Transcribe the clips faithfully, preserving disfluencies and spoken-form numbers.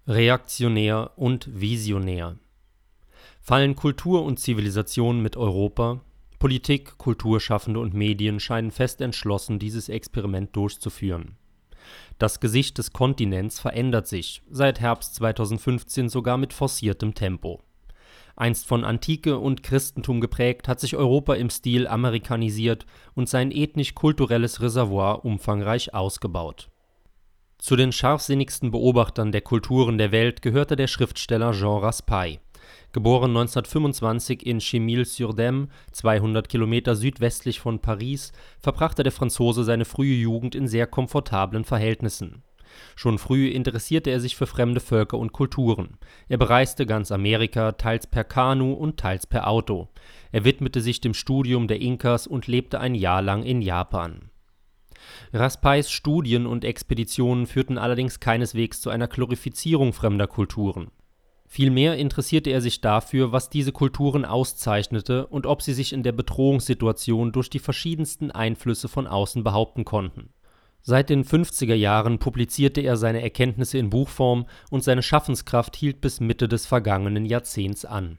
Reaktionär und visionär. Fallen Kultur und Zivilisation mit Europa? Politik, Kulturschaffende und Medien scheinen fest entschlossen, dieses Experiment durchzuführen. Das Gesicht des Kontinents verändert sich, seit Herbst zweitausendfünfzehn sogar mit forciertem Tempo. Einst von Antike und Christentum geprägt, hat sich Europa im Stil amerikanisiert und sein ethnisch-kulturelles Reservoir umfangreich ausgebaut. Zu den scharfsinnigsten Beobachtern der Kulturen der Welt gehörte der Schriftsteller Jean Raspail. Geboren neunzehnhundertfünfundzwanzig in Chemille-sur-Dême, zweihundert Kilometer südwestlich von Paris, verbrachte der Franzose seine frühe Jugend in sehr komfortablen Verhältnissen. Schon früh interessierte er sich für fremde Völker und Kulturen. Er bereiste ganz Amerika, teils per Kanu und teils per Auto. Er widmete sich dem Studium der Inkas und lebte ein Jahr lang in Japan. Raspails Studien und Expeditionen führten allerdings keineswegs zu einer Glorifizierung fremder Kulturen. Vielmehr interessierte er sich dafür, was diese Kulturen auszeichnete und ob sie sich in der Bedrohungssituation durch die verschiedensten Einflüsse von außen behaupten konnten. Seit den fünfziger Jahren publizierte er seine Erkenntnisse in Buchform und seine Schaffenskraft hielt bis Mitte des vergangenen Jahrzehnts an.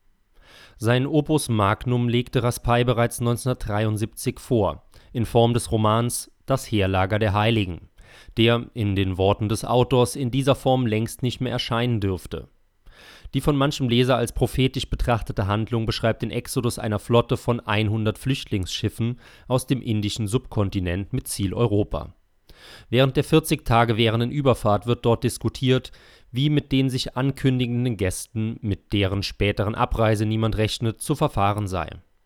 Sein Opus Magnum legte Raspail bereits neunzehnhundertdreiundsiebzig vor, in Form des Romans Das Heerlager der Heiligen, der, in den Worten des Autors, in dieser Form längst nicht mehr erscheinen dürfte. Die von manchem Leser als prophetisch betrachtete Handlung beschreibt den Exodus einer Flotte von hundert Flüchtlingsschiffen aus dem indischen Subkontinent mit Ziel Europa. Während der vierzig Tage währenden Überfahrt wird dort diskutiert, wie mit den sich ankündigenden Gästen, mit deren späteren Abreise niemand rechnet, zu verfahren sei.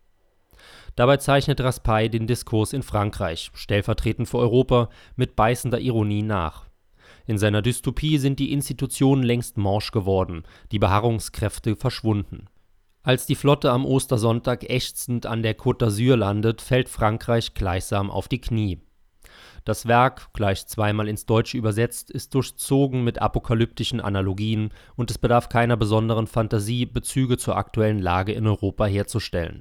Dabei zeichnet Raspail den Diskurs in Frankreich, stellvertretend für Europa, mit beißender Ironie nach. In seiner Dystopie sind die Institutionen längst morsch geworden, die Beharrungskräfte verschwunden. Als die Flotte am Ostersonntag ächzend an der Côte d'Azur landet, fällt Frankreich gleichsam auf die Knie. Das Werk, gleich zweimal ins Deutsche übersetzt, ist durchzogen mit apokalyptischen Analogien und es bedarf keiner besonderen Fantasie, Bezüge zur aktuellen Lage in Europa herzustellen.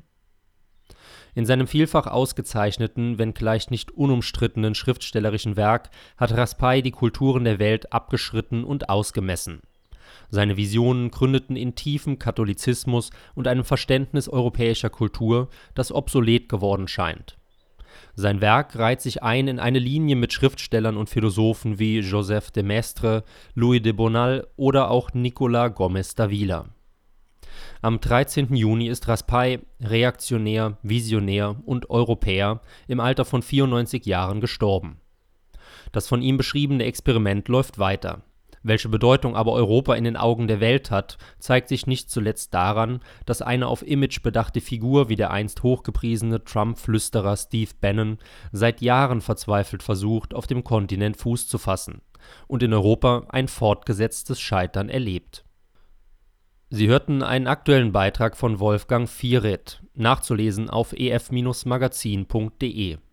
In seinem vielfach ausgezeichneten, wenngleich nicht unumstrittenen schriftstellerischen Werk hat Raspail die Kulturen der Welt abgeschritten und ausgemessen. Seine Visionen gründeten in tiefem Katholizismus und einem Verständnis europäischer Kultur, das obsolet geworden scheint. Sein Werk reiht sich ein in eine Linie mit Schriftstellern und Philosophen wie Joseph de Maistre, Louis de Bonald oder auch Nicolas Gómez Dávila. Am dreizehnten Juni ist Raspail, Reaktionär, Visionär und Europäer, im Alter von vierundneunzig Jahren gestorben. Das von ihm beschriebene Experiment läuft weiter. Welche Bedeutung aber Europa in den Augen der Welt hat, zeigt sich nicht zuletzt daran, dass eine auf Image bedachte Figur wie der einst hochgepriesene Trump-Flüsterer Steve Bannon seit Jahren verzweifelt versucht, auf dem Kontinent Fuß zu fassen und in Europa ein fortgesetztes Scheitern erlebt. Sie hörten einen aktuellen Beitrag von Wolfgang Vieret, nachzulesen auf e f Bindestrich magazin punkt de.